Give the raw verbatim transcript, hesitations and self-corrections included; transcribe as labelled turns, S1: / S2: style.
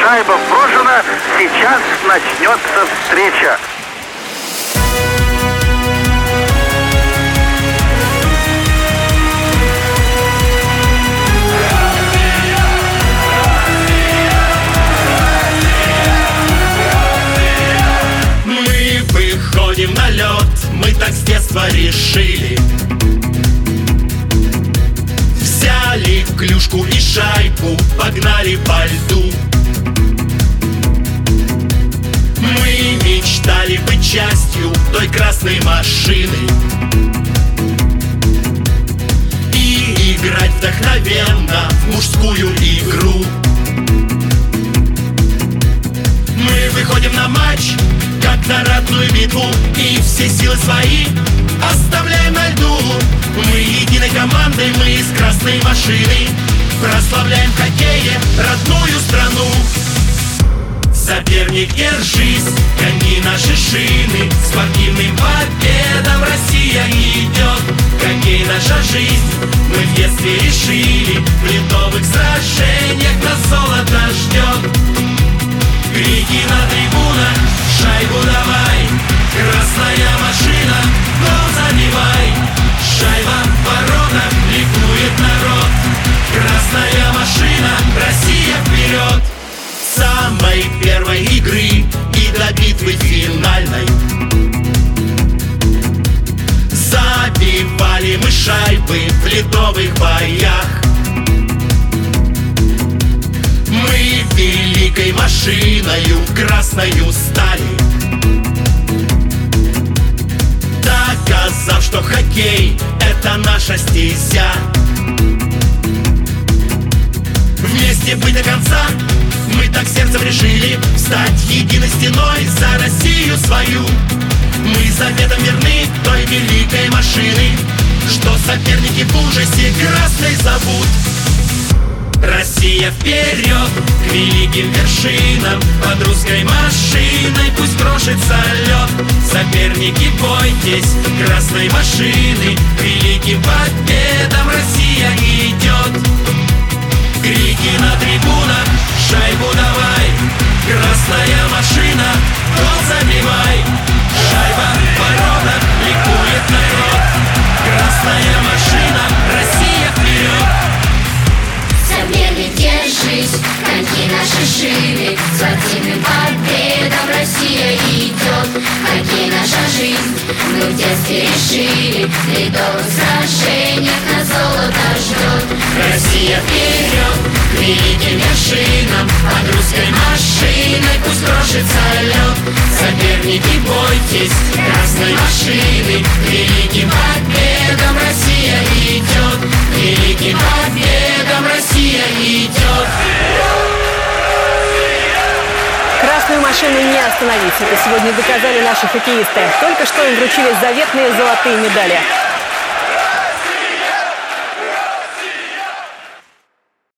S1: шайба брошена, сейчас начнется встреча.
S2: Мы выходим на лед, мы так с детства решили. Взяли клюшку и шайбу, погнали по льду. Мы мечтали быть частью той красной машины и играть вдохновенно в мужскую игру. Мы выходим на матч, как на ратную битву, и все силы свои оставляем на льду. Мы единой командой, мы из красной машины прославляем в хоккее родную страну. Соперник, держись, гони наши шины, спортивным победам Россия идет. Хоккей наша жизнь, мы в детстве решили, в ледовых сражениях нас золото ждет. Крики на трибунах, шайбу давай, красная машина, гол забивай. Шайба в воротах, ликует народ, красная машина, Россия вперед. С самой первой игры и до битвы финальной забивали мы шайбы в ледовых боях. Мы великой машиною красною стали, доказав, что хоккей — это наша стезя. Вместе быть до конца мы так сердцем решили стать единой стеной за Россию свою. Мы заветом верны той великой машины, что соперники в ужасе красной зовут. Россия вперед, к великим вершинам, под русской машиной пусть крошится лед. Соперники, бойтесь красной машины, к великим победам Россия идет. Крики на трибунах, шайбу давай, красная машина, гол забивай. Шайба в воротах, ликует народ, красная машина, Россия вперед.
S3: Соперник, держись, коньки наши шины, спортивным победам Россия идет. Хоккей наша жизнь, мы в детстве решили, в ледовых сражениях нас золото ждет. Россия вперед, к великим вершинам, под русской машиной пусть крошится лед. Соперники, бойтесь красной машины, к великим победам Россия идет. К великим победам Россия идет.
S4: Красную машину не остановить. Это сегодня доказали наши хоккеисты. Только что им вручили заветные золотые медали.